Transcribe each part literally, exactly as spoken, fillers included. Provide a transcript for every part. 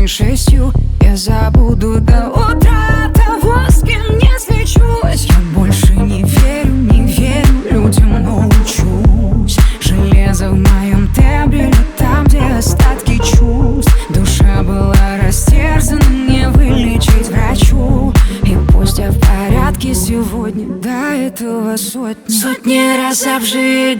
не шестью. Я забуду до утра того, с кем не свечусь. Я больше не верю, не верю людям, но учусь. Железо в моем тембре, там, где остатки чувств. Душа была растерзана, не вылечить врачу. И пусть я в порядке сегодня, до этого сотни Сотни раз обжигалась,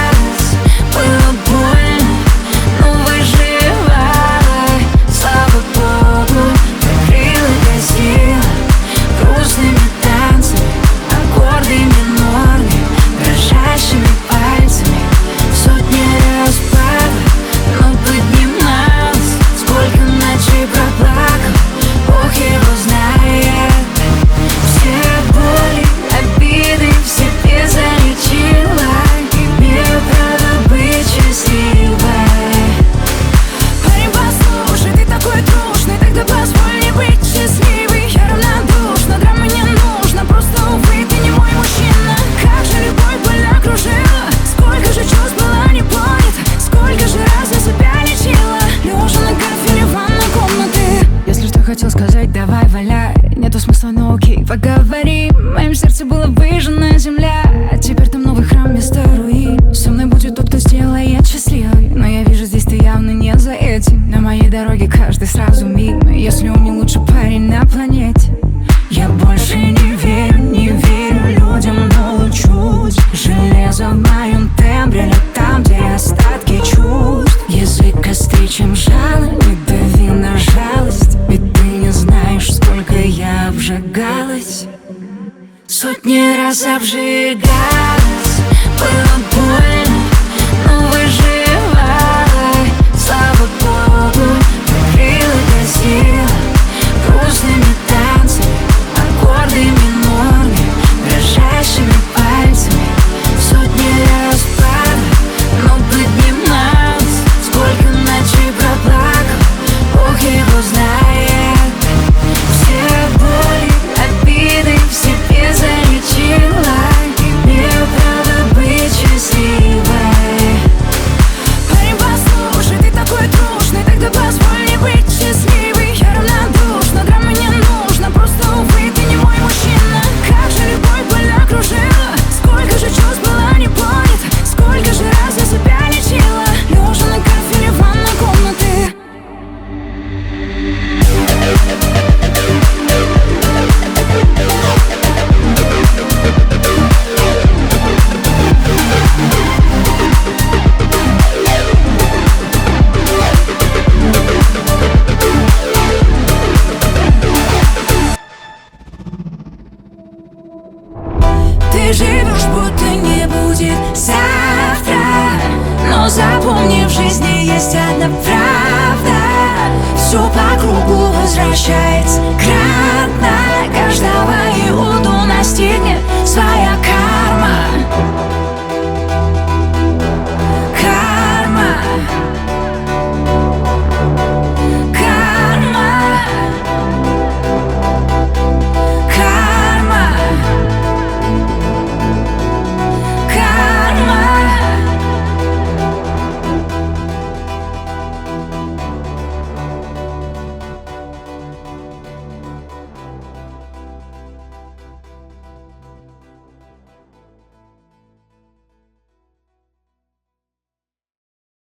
было больно, но выживала. Слава Богу, покрыла, гасила грустными танцами, аккорды минорные, дрожащими пальцами. Сотни раз падала, но поднималась. Сколько ночей проплакала, Бог его знает. Все боли, обиды в себе залечила. Имею право быть счастливой. Парень, послушай, ты такой трушный, тогда позволь мне быть счастливой. Я равнодушна, драмы не нужно, просто, увы, ты не мой мужчина. Как же любовь боль окружила, сколько же чувств было не понято, сколько же раз я себя лечила, лежа на кафеле в ванной комнаты. Если что хотел сказать, давай валяй. Нету смысла, но окей, поговори. В моем сердце была выжжена земля, а теперь там новый храм вместо руин. Со мной будет тот, кто сделает счастливой, но я вижу, здесь ты явно не за этим. На моей дороге каждый сразу мимо, если он не лучший парень на планете. Я больше не верю, не верю людям, но учусь. Железо в моем тембре, лед там, где остатки чувств. Язык острее, чем жало, не дави на жалость, ведь ты не знаешь, сколько я обжигалась. Сотни раз обжигалась, было больно, но выживала. Слава Богу, покрыла, гасила грустными танцами, аккорды минорные, дрожащими пальцами. Сотни раз падала, но поднималась. Сколько ночей проплакала, Бог его знает. Все боли, обиды в себе залечила. Имею право быть счастливой. Парень, послушай, ты такой трушный, тогда позволь мне быть счастливой. Я равнодушна, драмы не нужно, просто, увы, ты не мой мужчина. Как же любовь боль окружила, сколько же чувств было не понято, сколько же раз я себя лечила, лежа на кафеле в ванной комнаты. Ты живешь, будто не будет завтра, но запомни, в жизни есть одна правда. Все по кругу возвращается кратно, каждого Иуду настигнет своя